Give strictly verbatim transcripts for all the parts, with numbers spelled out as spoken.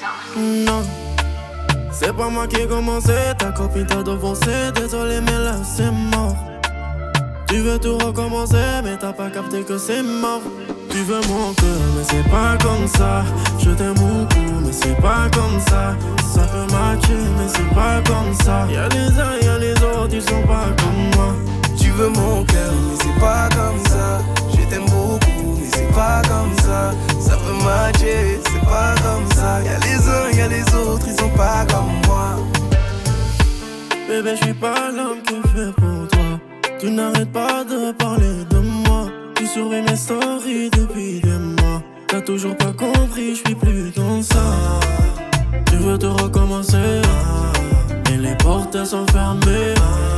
Non, c'est pas moi qui ai commencé, ta copine t'a devancé. Désolé mais là c'est mort. Tu veux tout recommencer mais t'as pas capté que c'est mort. Tu veux mon cœur mais c'est pas comme ça. Je t'aime beaucoup mais c'est pas comme ça. Ça peut matcher mais c'est pas comme ça. Y'a les uns y'a les autres, ils sont pas comme moi. Tu veux mon cœur mais c'est pas comme ça. Je t'aime beaucoup mais c'est pas comme ça. Ça peut matcher, c'est pas comme ça. Y'a les uns y'a les autres, ils sont pas comme moi. Bébé je suis pas l'homme qui fait pour toi. Tu n'arrêtes pas de parler de moi. Tu surveilles mes stories depuis des mois. T'as toujours pas compris, je suis plus dans ça. Tu veux te recommencer, mais les portes elles sont fermées.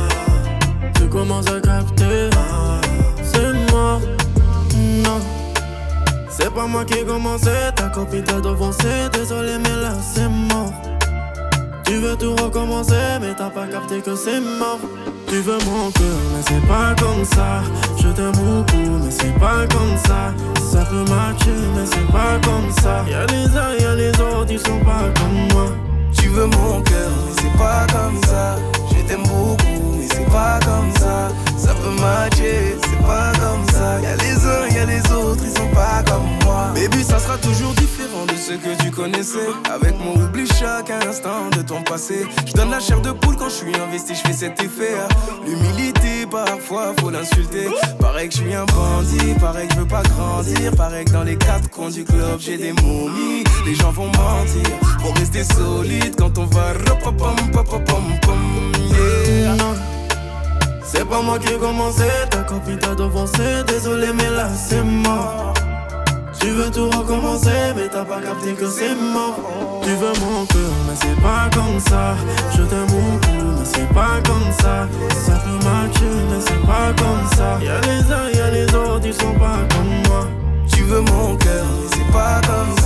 Tu commences à capter, c'est mort. Non, c'est pas moi qui ai commencé. Ta copine t'a devancé. Désolé mais là c'est mort. Tu veux tout recommencer mais t'as pas capté que c'est mort. Tu veux mon cœur mais c'est pas comme ça. Je t'aime beaucoup mais c'est pas comme ça. Ça peut matcher mais c'est pas comme ça. Y'a les uns y'a les autres, ils sont pas comme moi. Tu veux mon cœur mais c'est pas comme ça. Je t'aime beaucoup mais c'est pas comme ça. Ça peut matcher, c'est pas comme ça. Y'a les uns y'a les autres, ils sont pas comme moi. Baby ça sera toujours différent de ce que tu connaissais. Avec moi oublie chaque instant de ton passé. Je donne la chair de poule quand je suis investi, je fais cet effet. L'humilité parfois faut l'insulter. Pareil que je suis un bandit, pareil que je veux pas grandir. Pareil que dans les quatre coins du club j'ai des momies. Les gens vont mentir, faut rester solide quand on va rapapam papapam pam yeah. Non, c'est pas moi qui ai commencé, ta copine t'a devancé. Désolé mais là c'est mort. Tu veux tout recommencer mais t'as pas capté que c'est mort. Tu veux mon cœur mais c'est pas comme ça. Je t'aime beaucoup mais c'est pas comme ça. Ça peut matcher mais c'est pas comme ça. Y'a les uns y'a les autres, ils sont pas comme moi. Tu veux mon cœur mais c'est pas comme ça.